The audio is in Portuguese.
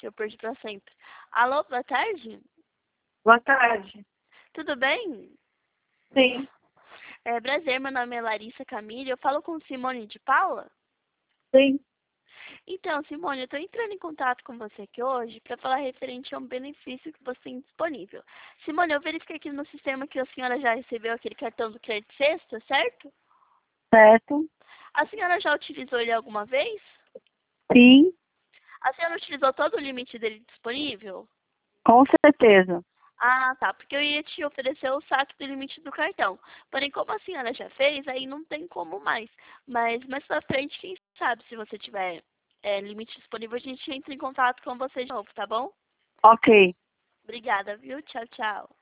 que eu perdi pra sempre. Alô, boa tarde? Boa tarde. Tudo bem? Sim, Prazer, meu nome é Larissa Camille. Eu falo com Simone de Paula? sim. Então, Simone, eu estou entrando em contato com você aqui hoje para falar referente a um benefício que você tem disponível. Simone, eu verifiquei aqui no sistema que a senhora já recebeu aquele cartão do crédito sexta, certo? Certo? A senhora já utilizou ele alguma vez? Sim, A senhora utilizou todo o limite dele disponível? com certeza. Ah, tá, porque eu ia te oferecer o saque do limite do cartão. Porém, como a senhora já fez, aí não tem como mais. Mas mais pra frente, quem sabe, se você tiver limite disponível, a gente entra em contato com você de novo, tá bom? Ok. Obrigada, viu? Tchau, tchau.